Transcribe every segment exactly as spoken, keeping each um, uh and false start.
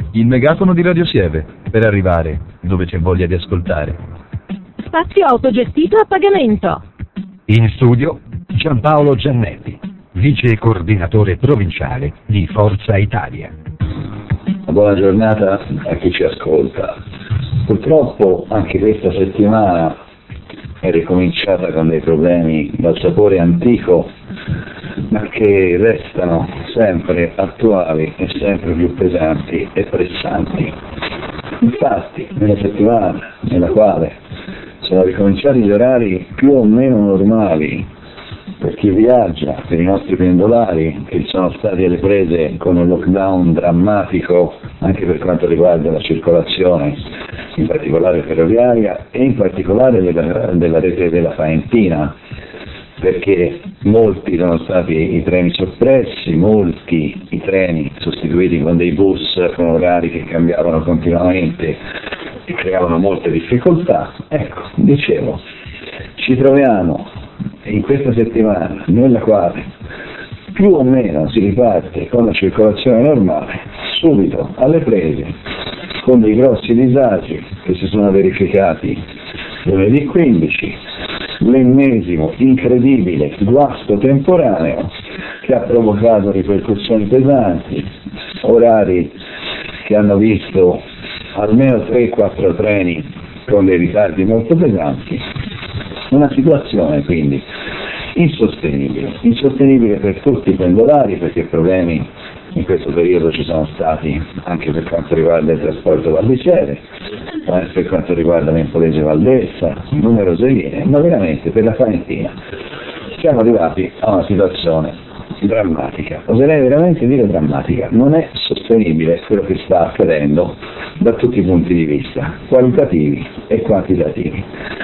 Il megafono di Radio Sieve, per arrivare dove c'è voglia di ascoltare. Spazio autogestito a pagamento. In studio Giampaolo Giannetti, vice coordinatore provinciale di Forza Italia. Buona giornata a chi ci ascolta. Purtroppo anche questa settimana è ricominciata con dei problemi dal sapore antico, ma che restano sempre attuali e sempre più pesanti e pressanti. Infatti, nella settimana nella quale sono ricominciati gli orari più o meno normali per chi viaggia, per i nostri pendolari che sono stati alle prese con un lockdown drammatico anche per quanto riguarda la circolazione, in particolare ferroviaria e in particolare della, della rete della Faentina, perché molti sono stati i treni soppressi, molti i treni sostituiti con dei bus con orari che cambiavano continuamente e creavano molte difficoltà. Ecco, dicevo, ci troviamo in questa settimana nella quale più o meno si riparte con la circolazione normale, subito alle prese con dei grossi disagi che si sono verificati lunedì quindici, l'ennesimo incredibile guasto temporaneo che ha provocato ripercussioni pesanti, orari che hanno visto almeno tre quattro treni con dei ritardi molto pesanti, una situazione quindi insostenibile, insostenibile per tutti i pendolari, perché problemi in questo periodo ci sono stati anche per quanto riguarda il trasporto Val-di-Cere, per quanto riguarda l'Empolese Valdessa, numerose linee, ma veramente per la Faentina siamo arrivati a una situazione drammatica, oserei veramente dire drammatica. Non è sostenibile quello che sta accadendo da tutti i punti di vista, qualitativi e quantitativi.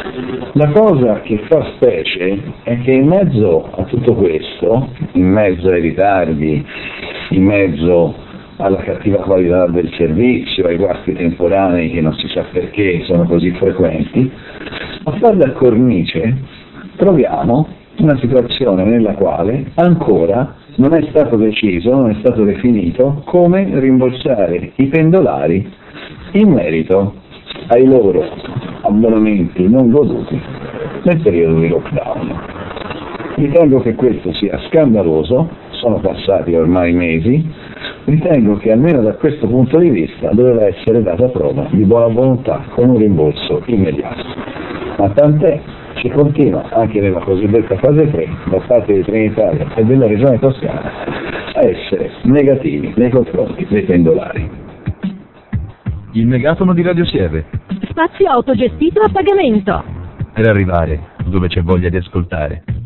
La cosa che fa specie è che in mezzo a tutto questo, in mezzo ai ritardi, in mezzo alla cattiva qualità del servizio, ai guasti temporanei che non si sa perché sono così frequenti, a far da cornice troviamo una situazione nella quale ancora non è stato deciso, non è stato definito come rimborsare i pendolari in merito ai loro abbonamenti non goduti nel periodo di lockdown. Ritengo che questo sia scandaloso, sono passati ormai mesi, ritengo che almeno da questo punto di vista doveva essere data prova di buona volontà con un rimborso immediato. Ma tant'è, ci continua anche nella cosiddetta fase tre da parte di Trenitalia e della Regione Toscana a essere negativi nei confronti dei pendolari. Il megafono di Radio Sieve, Spazio autogestito a pagamento. per arrivare dove c'è voglia di ascoltare.